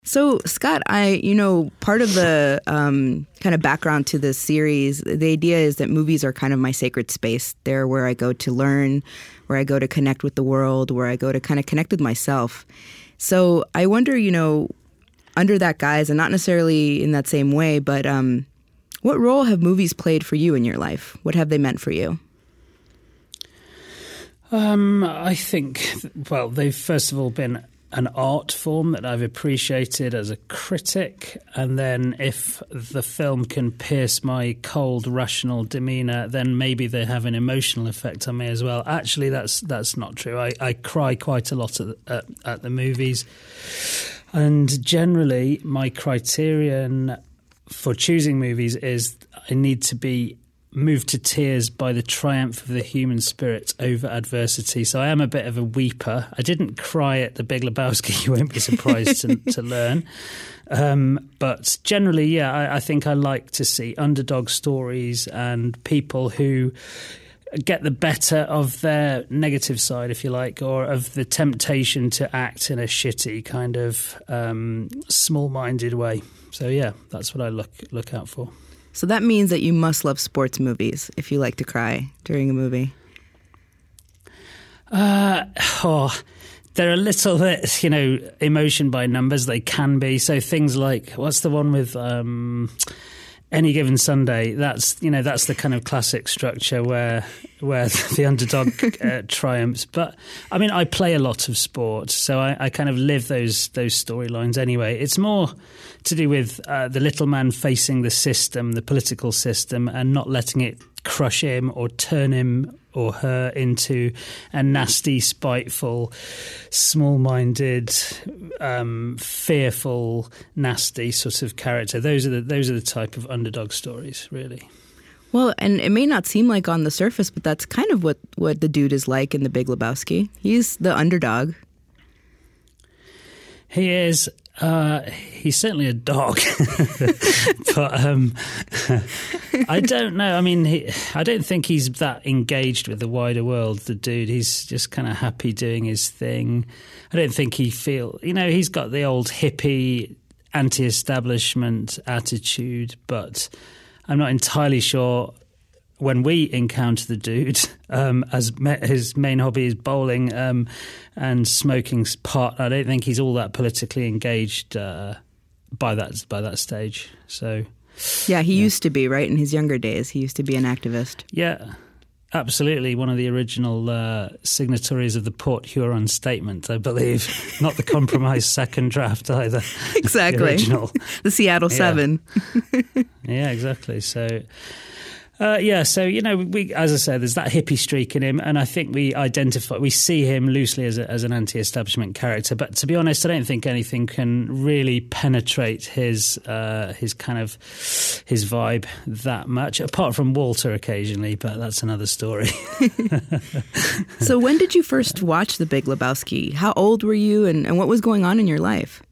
So, Scott, part of the kind of background to this series, the idea is that movies are kind of my sacred space. They're where I go to learn, where I go to connect with the world, where I go to kind of connect with myself. So I wonder, under that guise, and not necessarily in that same way, but what role have movies played for you in your life? What have they meant for you? I think, well, they've first of all been an art form that I've appreciated as a critic, and then if the film can pierce my cold, rational demeanour, then maybe they have an emotional effect on me as well. Actually, that's not true. I cry quite a lot at the movies, and generally my criterion for choosing movies is I need to be moved to tears by the triumph of the human spirit over adversity. So I am a bit of a weeper. I didn't cry at The Big Lebowski, you won't be surprised to learn. But generally, yeah, I think I like to see underdog stories and people who get the better of their negative side, if you like, or of the temptation to act in a shitty kind of small-minded way. So yeah, that's what I look out for. So that means that you must love sports movies if you like to cry during a movie. They're a little bit, emotion by numbers. They can be. So things like, what's the one with Any Given Sunday? That's the kind of classic structure where the underdog triumphs. But I mean, I play a lot of sport, so I kind of live those storylines anyway. It's more to do with the little man facing the system, the political system, and not letting it crush him or turn him or her into a nasty, spiteful, small-minded, fearful, nasty sort of character. Those are the type of underdog stories, really. Well, and it may not seem like on the surface, but that's kind of what the dude is like in The Big Lebowski. He's the underdog. He is. He's certainly a dog, but I don't know. I mean, I don't think he's that engaged with the wider world, the dude. He's just kind of happy doing his thing. I don't think he's got the old hippie anti-establishment attitude, but I'm not entirely sure when we encounter the dude, as his main hobby is bowling and smoking pot, I don't think he's all that politically engaged by that stage. So, yeah, he used to be, right? In his younger days, he used to be an activist. Yeah, absolutely. One of the original signatories of the Port Huron Statement, I believe. Not the compromise second draft either. Exactly. The original. The Seattle Seven. Yeah, exactly. So... as I said, there's that hippie streak in him, and I think we see him loosely as an anti-establishment character. But to be honest, I don't think anything can really penetrate his vibe that much, apart from Walter occasionally. But that's another story. So, when did you first watch The Big Lebowski? How old were you, and what was going on in your life?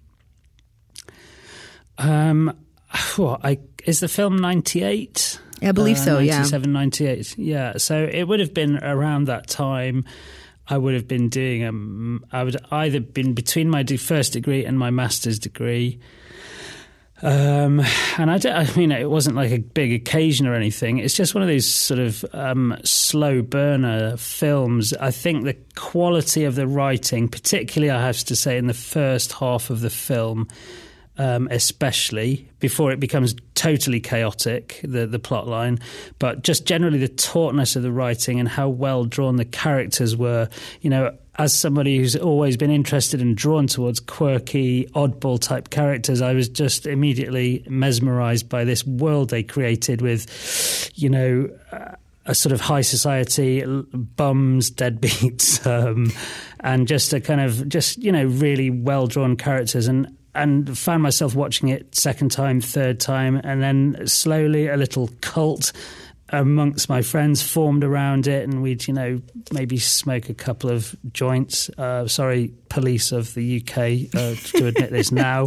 Is the film 98? I believe so, 97, 98. Yeah, so it would have been around that time. I would have been doing I would either been between my first degree and my master's degree. And it wasn't like a big occasion or anything. It's just one of these sort of slow burner films. I think the quality of the writing, particularly I have to say in the first half of the film, especially before it becomes totally chaotic, the plot line, but just generally the tautness of the writing and how well drawn the characters were. As somebody who's always been interested and drawn towards quirky, oddball type characters, I was just immediately mesmerized by this world they created with, a sort of high society, bums, deadbeats, and just a kind of really well drawn characters, and found myself watching it second time, third time, and then slowly a little cult amongst my friends formed around it, and we'd, maybe smoke a couple of joints. Sorry, police of the UK, to admit this now.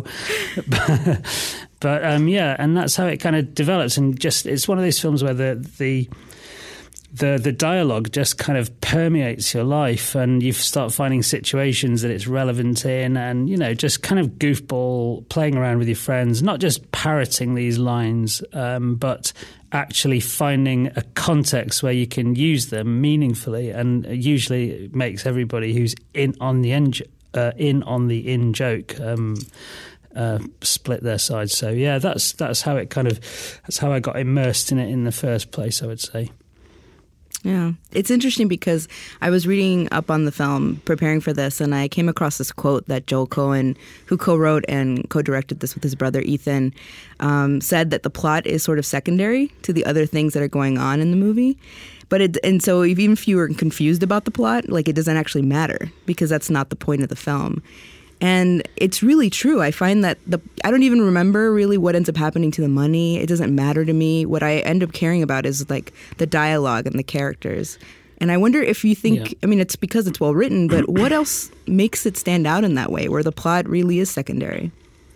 But and that's how it kind of develops, and just it's one of those films where the the dialogue just kind of permeates your life, and you start finding situations that it's relevant in, and, you know, just kind of goofball, playing around with your friends, not just parroting these lines, but actually finding a context where you can use them meaningfully, and usually it makes everybody who's in on the in joke split their sides. So yeah, that's how I got immersed in it in the first place, I would say. Yeah, it's interesting because I was reading up on the film, preparing for this, and I came across this quote that Joel Cohen, who co-wrote and co-directed this with his brother Ethan, said that the plot is sort of secondary to the other things that are going on in the movie. So even if you were confused about the plot, like, it doesn't actually matter because that's not the point of the film. And it's really true. I find that I don't even remember really what ends up happening to the money. It doesn't matter to me. What I end up caring about is like the dialogue and the characters. And I wonder if you think, I mean, it's because it's well written, but what else makes it stand out in that way where the plot really is secondary?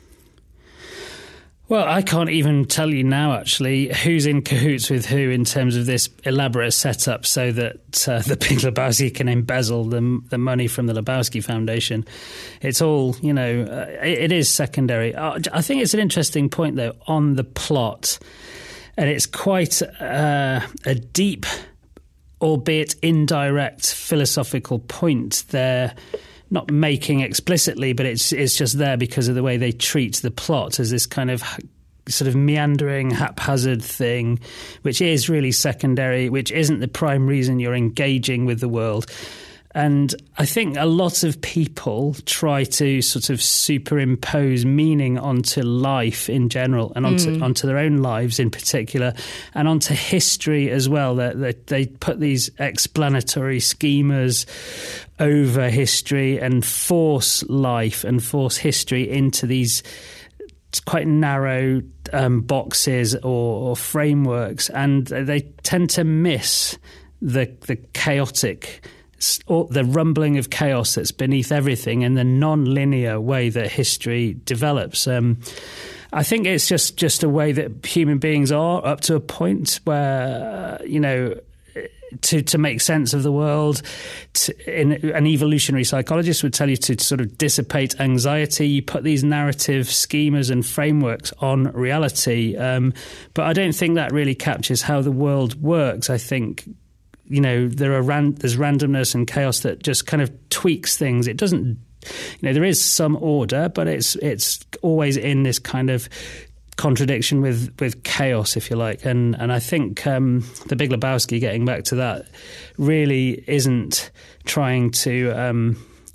Well, I can't even tell you now, actually, who's in cahoots with who in terms of this elaborate setup so that the Big Lebowski can embezzle the money from the Lebowski Foundation. It's all, you know, it is secondary. I think it's an interesting point, though, on the plot. And it's quite a deep, albeit indirect, philosophical point there. Not making explicitly, but it's just there because of the way they treat the plot as this kind of sort of meandering, haphazard thing, which is really secondary, which isn't the prime reason you're engaging with the world. And I think a lot of people try to sort of superimpose meaning onto life in general and onto their own lives in particular, and onto history as well. They put these explanatory schemas over history and force life and force history into these quite narrow boxes or frameworks, and they tend to miss the chaotic, or the rumbling of chaos that's beneath everything and the non-linear way that history develops. I think it's just a way that human beings are up to a point where, you know, to make sense of the world. An evolutionary psychologist would tell you to sort of dissipate anxiety. You put these narrative schemas and frameworks on reality. But I don't think that really captures how the world works. I think, you know, there's randomness and chaos that just kind of tweaks things. It doesn't, you know, there is some order, but it's always in this kind of contradiction with chaos, if you like. And I think The Big Lebowski, getting back to that, really isn't trying to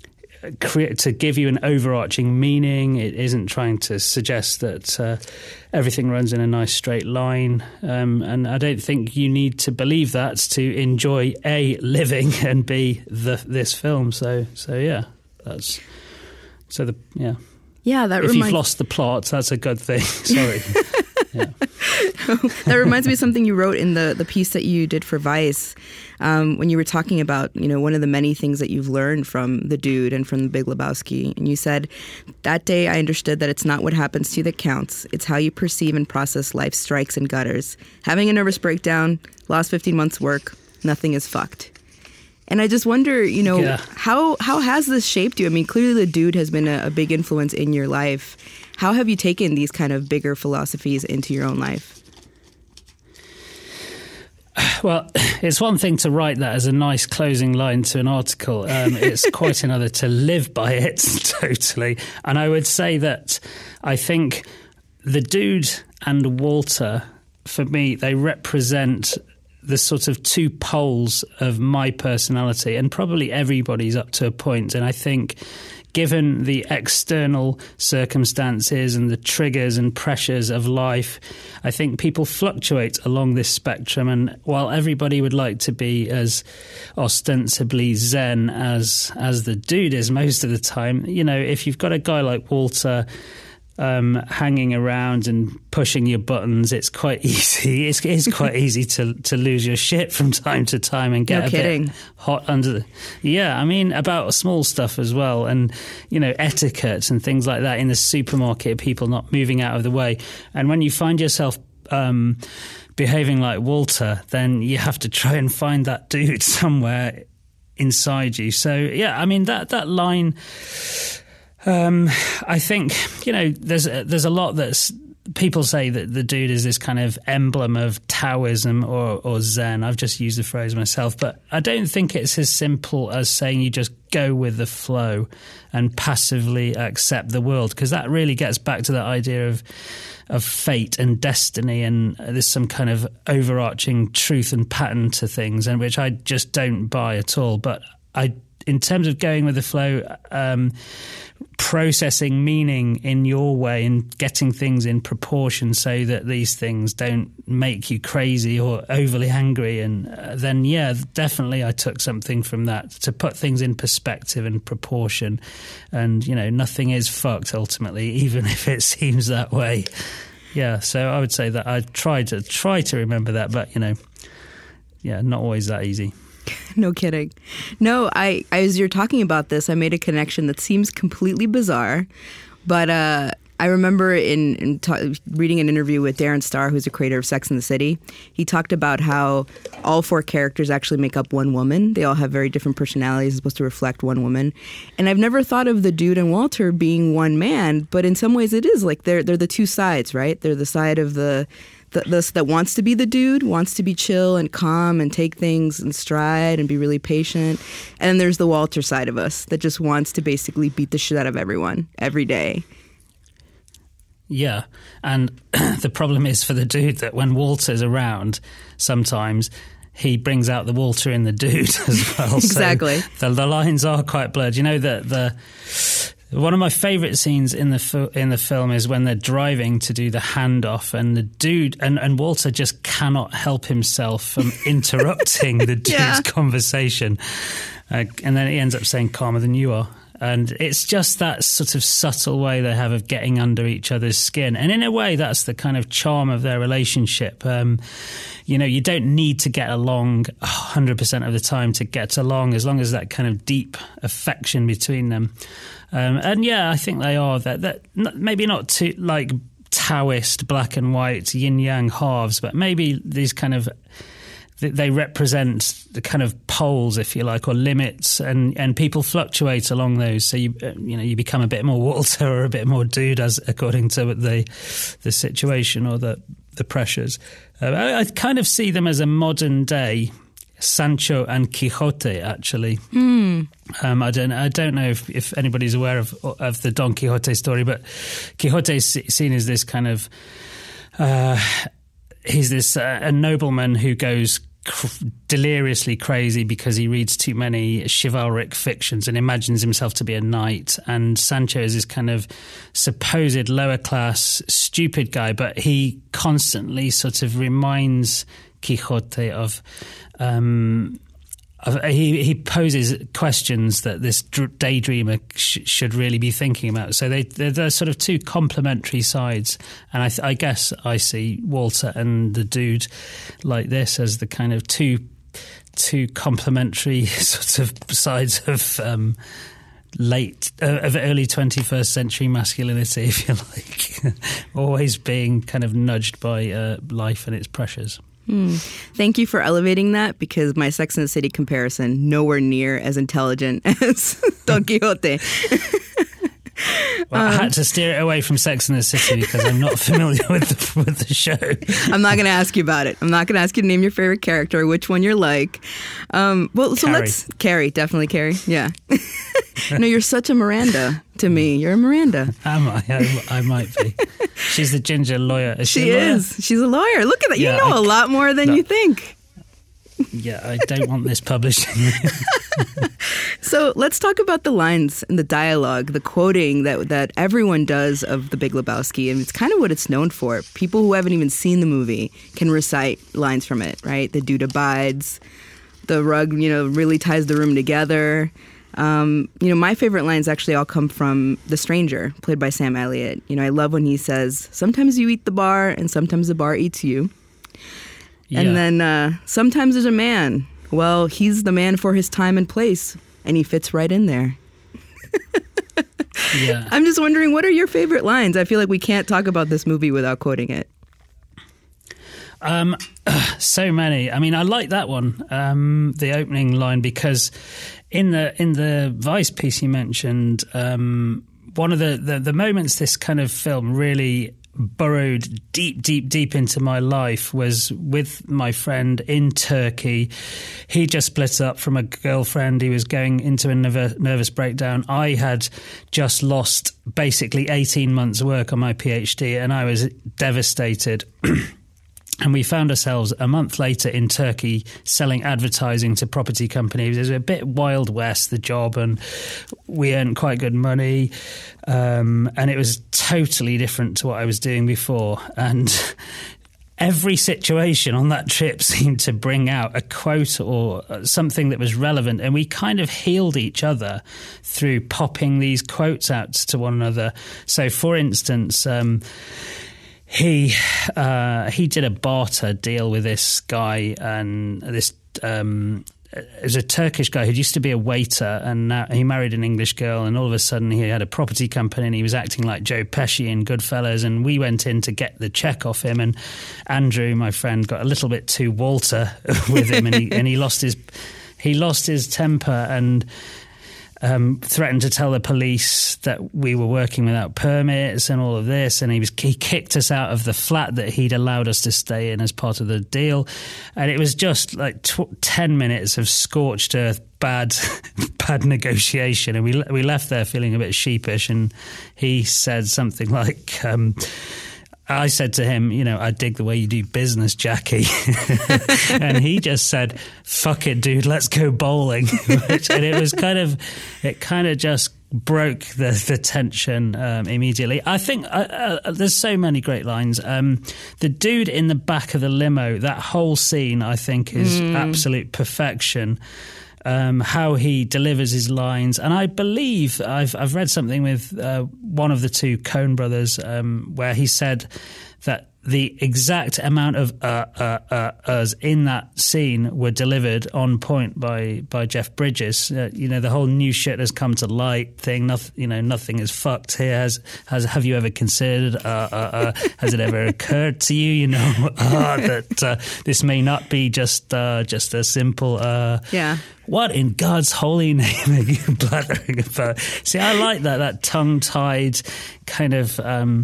give you an overarching meaning. It isn't trying to suggest that everything runs in a nice straight line. And I don't think you need to believe that to enjoy A, living, and B, this film. So yeah, that's yeah. Yeah, that if you've lost the plot, that's a good thing. Sorry. Yeah. That reminds me of something you wrote in the piece that you did for Vice, when you were talking about, you know, one of the many things that you've learned from The Dude and from The Big Lebowski. And you said, "That day I understood that it's not what happens to you that counts. It's how you perceive and process life's strikes and gutters. Having a nervous breakdown, lost 15 months' work, nothing is fucked." And I just wonder, you know, how has this shaped you? I mean, clearly The Dude has been a big influence in your life. How have you taken these kind of bigger philosophies into your own life? Well, it's one thing to write that as a nice closing line to an article. It's quite another to live by it, totally. And I would say that I think The Dude and Walter, for me, they represent the sort of two poles of my personality, and probably everybody's up to a point. And I think given the external circumstances and the triggers and pressures of life, I think people fluctuate along this spectrum. And while everybody would like to be as ostensibly zen as The Dude is most of the time, you know, if you've got a guy like Walter hanging around and pushing your buttons, it's quite easy. It's quite easy to lose your shit from time to time and get bit hot under the... Yeah, I mean, about small stuff as well, and, you know, etiquette and things like that in the supermarket, people not moving out of the way. And when you find yourself behaving like Walter, then you have to try and find that dude somewhere inside you. So, yeah, I mean, that line, I think, there's a lot that's, people say that the dude is this kind of emblem of Taoism or Zen. I've just used the phrase myself, but I don't think it's as simple as saying you just go with the flow and passively accept the world, because that really gets back to that idea of fate and destiny, and there's some kind of overarching truth and pattern to things, and which I just don't buy at all. But in terms of going with the flow, processing meaning in your way and getting things in proportion so that these things don't make you crazy or overly angry, and then, yeah, definitely I took something from that to put things in perspective and proportion. And, nothing is fucked ultimately, even if it seems that way. Yeah, so I would say that I try to remember that, but, yeah, not always that easy. No kidding. No, I as you're talking about this, I made a connection that seems completely bizarre, but I remember reading an interview with Darren Star, who's a creator of Sex and the City. He talked about how all 4 characters actually make up one woman. They all have very different personalities, supposed to reflect one woman. And I've never thought of the dude and Walter being one man, but in some ways it is. Like they're the two sides, right? They're the side of the that wants to be the dude, wants to be chill and calm and take things in stride and be really patient. And then there's the Walter side of us that just wants to basically beat the shit out of everyone every day. Yeah, and the problem is for the dude that when Walter's around, sometimes he brings out the Walter in the dude as well. Exactly. So the lines are quite blurred. One of my favourite scenes in the film is when they're driving to do the handoff, and the dude and Walter just cannot help himself from interrupting the dude's conversation, and then he ends up saying "calmer than you are." And it's just that sort of subtle way they have of getting under each other's skin. And in a way, that's the kind of charm of their relationship. You don't need to get along 100% of the time to get along, as long as that kind of deep affection between them. And yeah, I think they are that maybe not too like Taoist black and white yin yang halves, but maybe these kind of, they represent the kind of poles, if you like, or limits, and people fluctuate along those. So you become a bit more Walter or a bit more dude, as according to the situation or the pressures. I kind of see them as a modern day Sancho and Quixote, actually. I don't know if anybody's aware of the Don Quixote story, but Quixote is seen as this kind of he's this a nobleman who goes deliriously crazy because he reads too many chivalric fictions and imagines himself to be a knight. And Sancho is this kind of supposed lower class stupid guy, but he constantly sort of reminds Quixote of he poses questions that this daydreamer should really be thinking about. So they're sort of two complementary sides. And I guess I see Walter and the dude like this as the kind of two complementary sort of sides of of early 21st century masculinity, if you like, always being kind of nudged by life and its pressures. Thank you for elevating that, because my Sex and the City comparison nowhere near as intelligent as Don Quixote. Well, I had to steer it away from Sex and the City because I'm not familiar with the show. I'm not going to ask you about it. I'm not going to ask you to name your favorite character or which one you're like. Carrie, definitely Carrie. Yeah. No, you're such a Miranda to me. You're a Miranda. Am I? I might be. She's the ginger lawyer. She is. She's a lawyer. Look at that. Yeah, you know a lot more than you think. Yeah, I don't want this publishing. So let's talk about the lines and the dialogue, the quoting that everyone does of The Big Lebowski. And it's kind of what it's known for. People who haven't even seen the movie can recite lines from it, right? The dude abides. The rug, really ties the room together. My favorite lines actually all come from The Stranger, played by Sam Elliott. I love when he says, "Sometimes you eat the bar and sometimes the bar eats you." Yeah. And then sometimes there's a man. Well, he's the man for his time and place, and he fits right in there. Yeah. I'm just wondering, what are your favorite lines? I feel like we can't talk about this movie without quoting it. So many. I mean, I like that one, the opening line, because in the Vice piece you mentioned, one of the moments this kind of film really burrowed deep into my life was with my friend in Turkey. He just split up from a girlfriend. He was going into a nervous breakdown. I had just lost basically 18 months' work on my PhD, and I was devastated. And we found ourselves a month later in Turkey selling advertising to property companies. It was a bit Wild West, the job, and we earned quite good money. And it was totally different to what I was doing before. And every situation on that trip seemed to bring out a quote or something that was relevant. And we kind of healed each other through popping these quotes out to one another. So, for instance, He did a barter deal with this guy, and this it was a Turkish guy who used to be a waiter, and now he married an English girl, and all of a sudden he had a property company and he was acting like Joe Pesci in Goodfellas, and we went in to get the check off him, and Andrew, my friend, got a little bit too Walter with him, and he lost his temper and threatened to tell the police that we were working without permits and all of this, and he kicked us out of the flat that he'd allowed us to stay in as part of the deal, and it was just like 10 minutes of scorched earth bad negotiation, and we left there feeling a bit sheepish, and he said something like, I said to him, I dig the way you do business, Jackie. And he just said, fuck it, dude, let's go bowling. And it kind of just broke the tension immediately. I think there's so many great lines. The dude in the back of the limo, that whole scene, I think, is absolute perfection. How he delivers his lines, and I believe I've read something with one of the two Coen brothers where he said that the exact amount of us in that scene were delivered on point by Jeff Bridges. The whole new shit has come to light thing. Nothing is fucked here. Have you ever considered? Has it ever occurred to you? That this may not be just a simple. What in God's holy name are you blathering about? See, I like that tongue-tied kind of,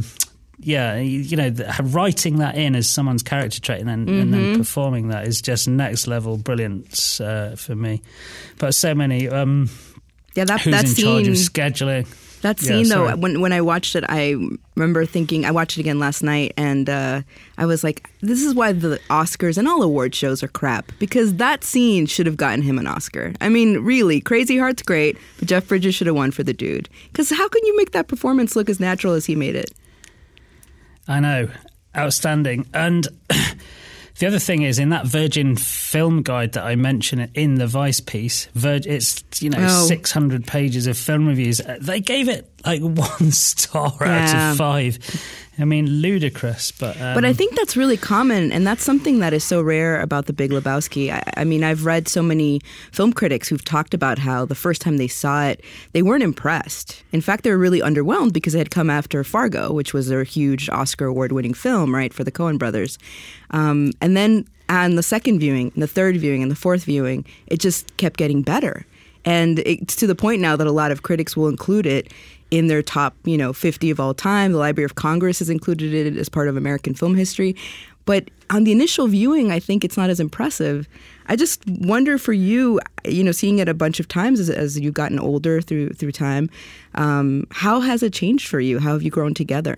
writing that in as someone's character trait and then performing that is just next level brilliance for me. But so many. Who's in charge of scheduling? That scene, though, when I watched it, I remember thinking, I watched it again last night, and I was like, this is why the Oscars and all award shows are crap, because that scene should have gotten him an Oscar. I mean, really, Crazy Heart's great, but Jeff Bridges should have won for the dude. Because how can you make that performance look as natural as he made it? I know. Outstanding. And the other thing is, in that Virgin film guide that I mentioned in the Vice piece, it's 600 pages of film reviews. They gave it like 1 star out of 5. I mean, ludicrous. But I think that's really common, and that's something that is so rare about The Big Lebowski. I mean, I've read so many film critics who've talked about how the first time they saw it, they weren't impressed. In fact, they were really underwhelmed because it had come after Fargo, which was a huge Oscar award-winning film, right, for the Coen brothers. And then on the second viewing, and the third viewing, and the fourth viewing, it just kept getting better. And it's to the point now that a lot of critics will include it in their top, 50 of all time. The Library of Congress has included it as part of American film history. But on the initial viewing, I think it's not as impressive. I just wonder for you, seeing it a bunch of times as you've gotten older through time, how has it changed for you? How have you grown together?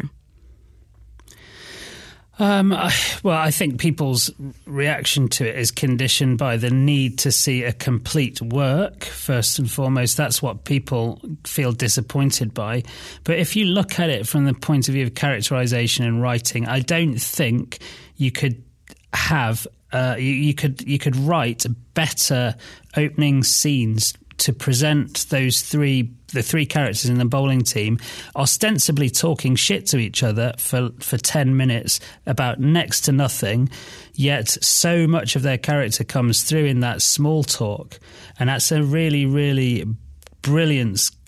I think people's reaction to it is conditioned by the need to see a complete work, first and foremost. That's what people feel disappointed by. But if you look at it from the point of view of characterization and writing, I don't think you could have you could write better opening scenes to present the three characters in the bowling team ostensibly talking shit to each other for 10 minutes about next to nothing, yet so much of their character comes through in that small talk. And that's a really, really brilliant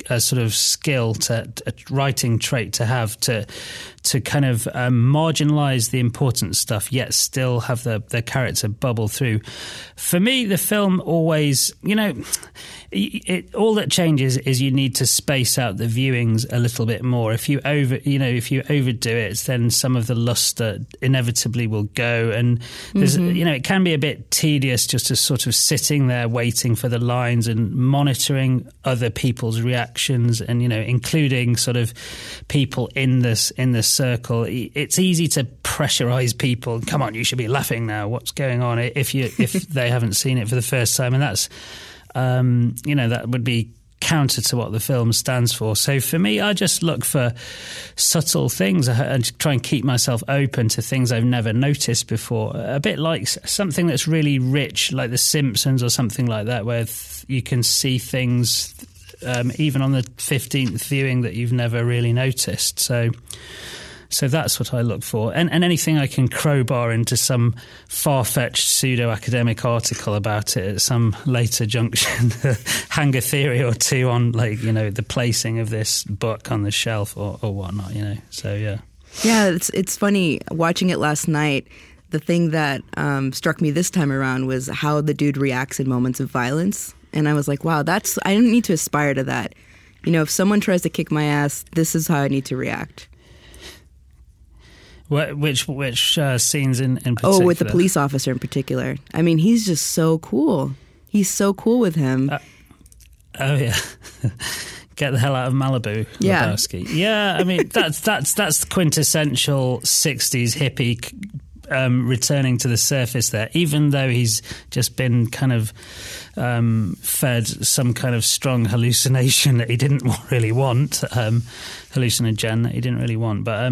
a sort of skill, a writing trait to have, to kind of marginalise the important stuff, yet still have the character bubble through. For me, the film always, all that changes is you need to space out the viewings a little bit more. If you overdo it, then some of the luster inevitably will go, and there's, it can be a bit tedious just to sort of sitting there waiting for the lines and monitoring other people's reactions, and including sort of people in the circle. It's easy to pressurize people. Come on, you should be laughing now. What's going on? If they haven't seen it for the first time, and that's that would be counter to what the film stands for. So for me, I just look for subtle things and try and keep myself open to things I've never noticed before. A bit like something that's really rich, like The Simpsons or something like that, where you can see things even on the 15th viewing that you've never really noticed. So that's what I look for. And anything I can crowbar into some far-fetched pseudo-academic article about it at some later junction, hang a theory or two on, the placing of this book on the shelf or whatnot, So, yeah. Yeah, it's funny. Watching it last night, the thing that struck me this time around was how the dude reacts in moments of violence. And I was like, wow, I don't need to aspire to that. If someone tries to kick my ass, this is how I need to react. Which scenes in particular? Oh, with the police officer in particular. I mean, he's just so cool. He's so cool with him. Oh yeah, get the hell out of Malibu, yeah. Lebowski. Yeah, I mean that's quintessential '60s hippie returning to the surface there. Even though he's just been kind of fed some kind of strong hallucination that he didn't really want, hallucinogen that he didn't really want. But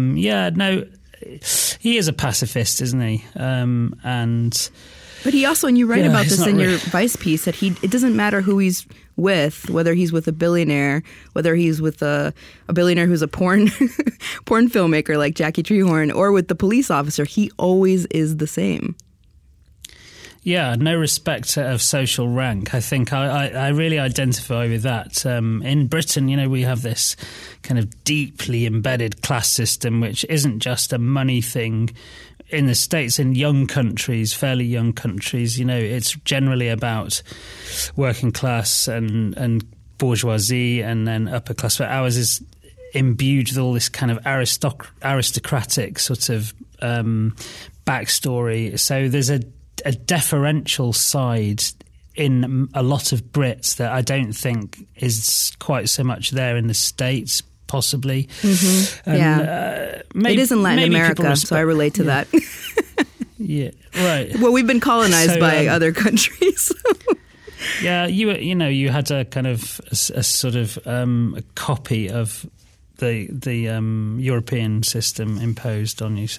he is a pacifist, isn't he? But he also, and you write about this in your Vice piece, that it doesn't matter who he's with, whether he's with a billionaire, whether he's with a billionaire who's a porn filmmaker like Jackie Treehorn, or with the police officer, he always is the same. Yeah, no respect of social rank. I think I really identify with that. In Britain, we have this kind of deeply embedded class system, which isn't just a money thing. In the States, in young countries, fairly young countries, it's generally about working class and bourgeoisie and then upper class. But ours is imbued with all this kind of aristocratic sort of backstory. So there's a deferential side in a lot of Brits that I don't think is quite so much there in the States, possibly. Mm-hmm. It is in Latin America, so I relate to that. Yeah, right. Well, we've been colonized by other countries. Yeah, you had a kind of a sort of a copy of the European system imposed on you.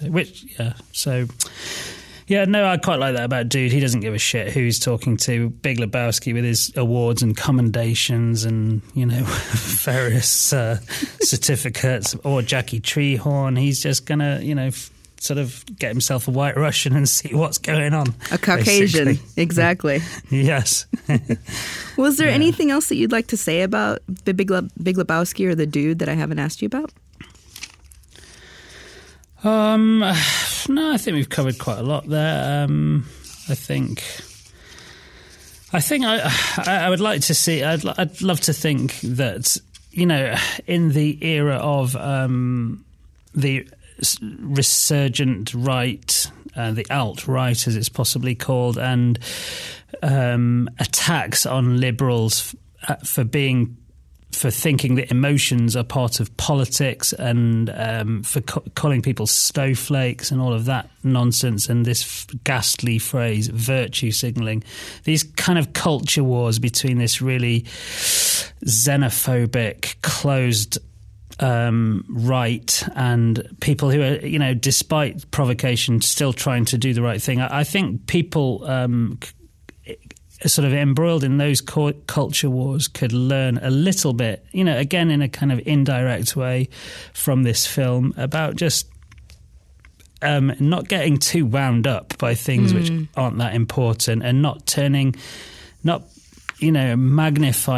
I quite like that about Dude. He doesn't give a shit who he's talking to. Big Lebowski with his awards and commendations and, various certificates, or Jackie Treehorn. He's just going to, sort of get himself a White Russian and see what's going on. A Caucasian, basically. Exactly. Yes. Was there anything else that you'd like to say about Big Lebowski or the Dude that I haven't asked you about? No, I think we've covered quite a lot there. I think I would like to see. I'd love to think that in the era of the resurgent right, the alt-right as it's possibly called, and attacks on liberals for thinking that emotions are part of politics, and for calling people snowflakes and all of that nonsense, and this ghastly phrase, virtue signalling. These kind of culture wars between this really xenophobic, closed right and people who are, despite provocation, still trying to do the right thing. I think people sort of embroiled in those culture wars could learn a little bit, again in a kind of indirect way from this film, about just not getting too wound up by things which aren't that important, and not magnifying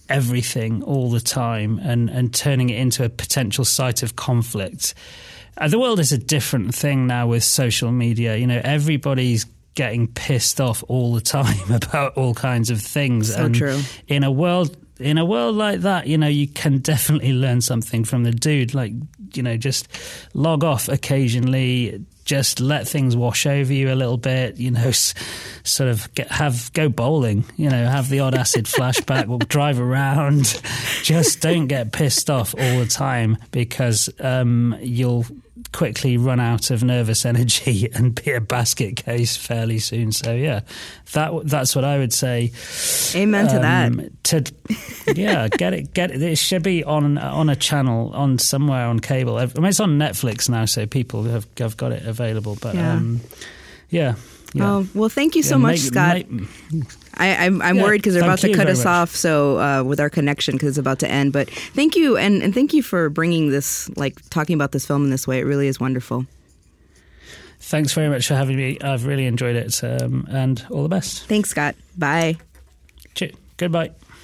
everything all the time and turning it into a potential site of conflict. The world is a different thing now with social media. You know, everybody's getting pissed off all the time about all kinds of things. So true. In a world like that, you know, you can definitely learn something from the dude. Like, you know, just log off occasionally, just let things wash over you a little bit, you know, sort of go bowling, you know, have the odd acid flashback, we'll drive around. Just don't get pissed off all the time, because you'll quickly run out of nervous energy and be a basket case fairly soon. So yeah, that's what I would say. Amen to that. Get it. It should be on a channel, on somewhere on cable. I mean, it's on Netflix now, so people have got it available. But yeah. Oh, well, thank you so much, Scott. I'm worried because they're about to cut us off, so with our connection, because it's about to end. But thank you, and thank you for bringing this, like, talking about this film in this way. It really is wonderful. Thanks very much for having me. I've really enjoyed it, and all the best. Thanks, Scott. Bye. Cheers. Goodbye.